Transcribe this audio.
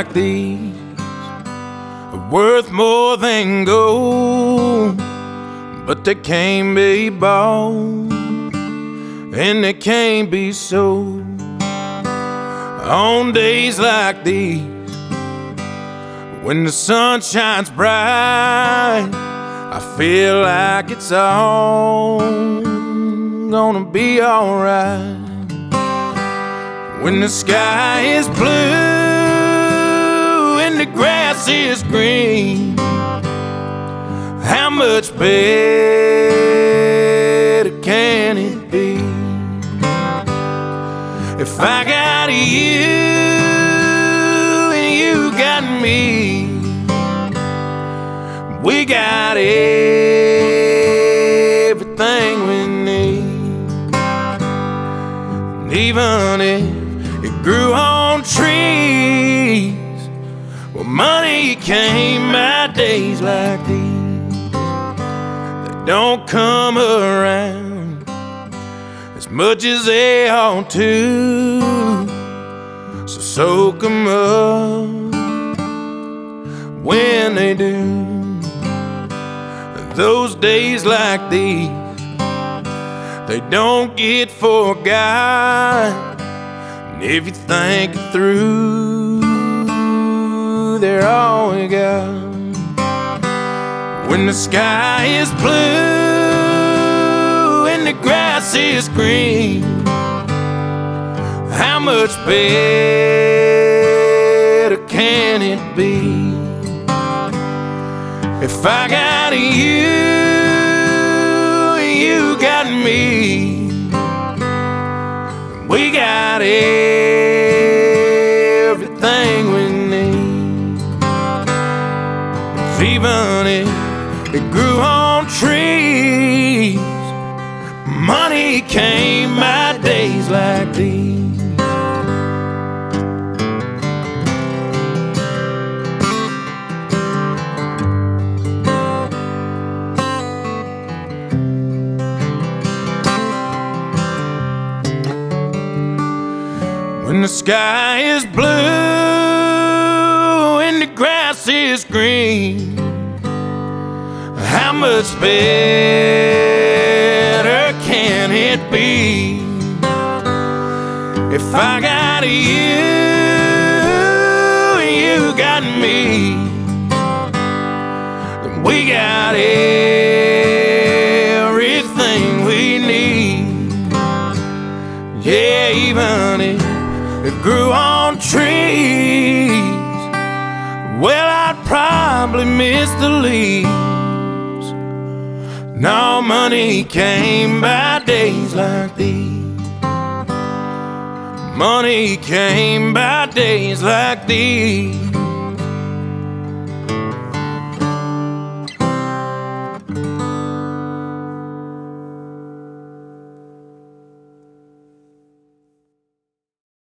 like these are worth more than gold, but they can't be bought and they can't be sold. On days like these, when the sun shines bright, I feel like it's all gonna be alright. When the sky is blue and the grass is green, how much better can it be? If I got you and you got me, we got everything we need. And even if it grew on trees, well, money came by days like these. They don't come around as much as they ought to, so soak 'em up when they do. Those days like these, they don't get forgot. And if you think it through, they're all we got. When the sky is blue and the grass is green, how much better can it be? If I got you and you got me, we got everything we need. 'Cause even if it grew on trees, money came by days like these. When the sky is blue and the grass is green, how much better can it be? If I got you and you got me, then we got everything we need. Yeah, even if it grew on trees, well, I'd probably miss the leaves. No, money came by days like these. Money came by days like these.